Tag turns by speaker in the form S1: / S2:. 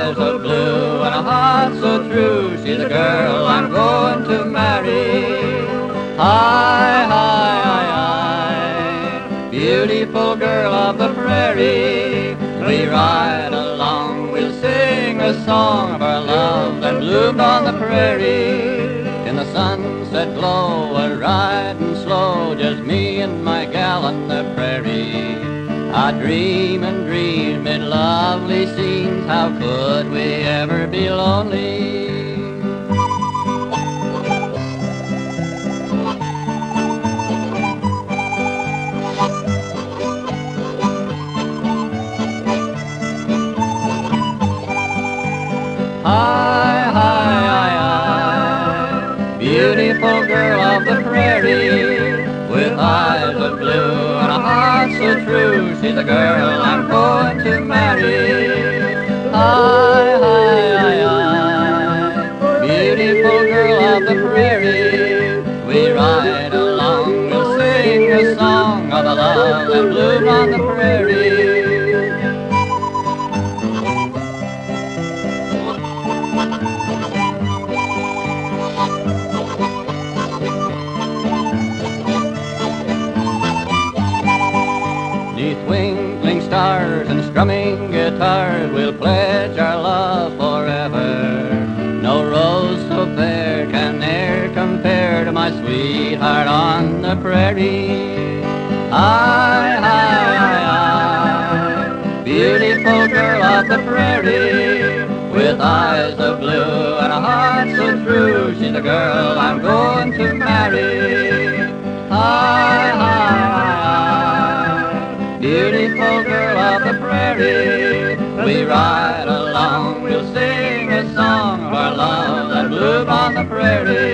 S1: eyes of blue and a heart so true. She's the girl I'm going to marry. Hi, hi, hi, hi, beautiful girl of the prairie. We ride along, we'll sing a song of our love that bloomed on the prairie. In the sunset glow, we're riding slow, just me and my gal on the prairie. I dream and dream in lovely scenes, how could we ever be lonely? Hi, hi, hi, hi, beautiful girl of the prairie, with eyes of blue and a heart so true. She's the girl I'm going to marry. Hi, hi, hi, hi, beautiful girl of the prairie. We ride along, we'll sing a song of the love that bloomed on the prairie. Twinkling stars and strumming guitars, we'll pledge our love forever. No rose so fair can e'er compare to my sweetheart on the prairie. Hi, hi, hi, hi, beautiful girl of the prairie, with eyes of blue and a heart so true. She's the girl I'm going to marry. Hi, hi, hi, beautiful girl of the prairie. We ride along, we'll sing a song of our love that bloomed on the prairie.